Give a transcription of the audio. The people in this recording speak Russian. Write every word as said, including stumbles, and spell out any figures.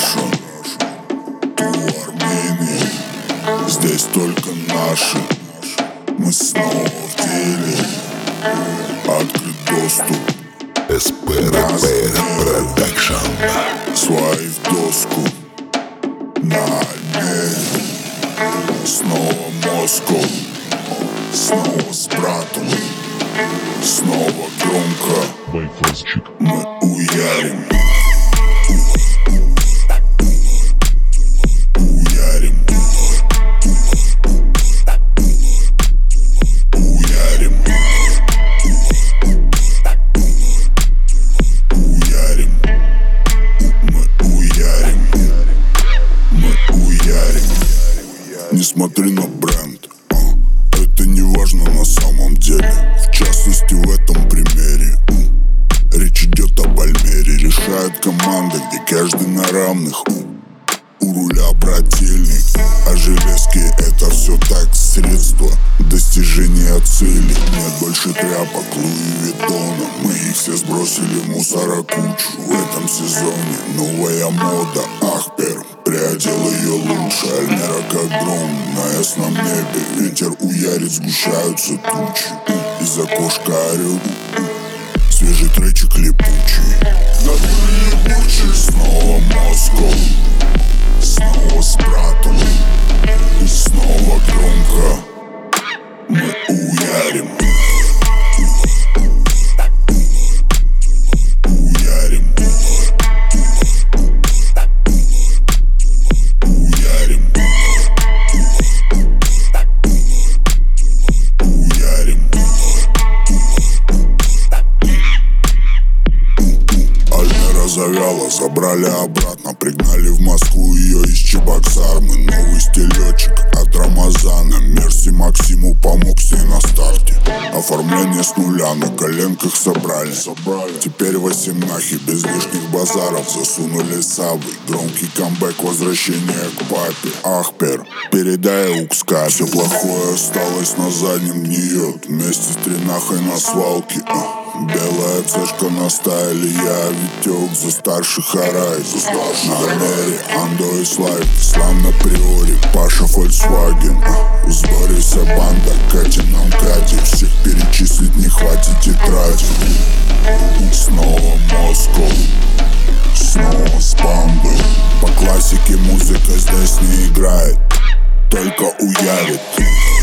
Раша, ту Армения, здесь только наши. Мы снова в деле, открыт доступ. эс пэ эр пэ Production. Свои в доску на Альмере. Снова Москва, снова с братом, снова громко. Мы уярим. Уярим. Уярим. Уярим. Мы уярим. Мы уярим. Не смотри на бренд, а, это не важно на самом деле. В частности в этом примере речь идет об Альмере. Решает команда, где каждый на равных. У руля брательник, а железки это все так, средство достижения цели. Нет больше тряпок Луи Виттона, мы их все сбросили в мусорокучу. В этом сезоне новая мода, Ахпер приодел ее лучше. Альмера как гром на ясном небе, ветер уярит, сгущаются тучи. Из окошка орет свежий тречик липучий. Над липучий снова Москва, снова с братом, и снова громко. Мы уярим. Уярим. Уярим. Уярим. Альмера завяла, забрали обратно, пригнали в Москву ее из Чебоксар. Мы новый стилечек от Рамазана. Мерси Максиму помог с ней на старте. Оформление с нуля на коленках собрали. собрали. Теперь восемнахи без лишних базаров. Засунули сабы. Громкий камбэк, возвращение к папе. Ахпер, передай Укска. Все плохое осталось на заднем гниет. Вместе с тринахой на свалке. а. Белая цешка на стайле, я Витек за старших орай. На Альмере Андо и Слайв, Ислам на приоре, Паша Фольксваген. В сборе вся банда, Катя нам Катя, всех перечислить не хватит тетради. Снова Москва, снова с бандой. По классике музыка здесь не играет, только уярит.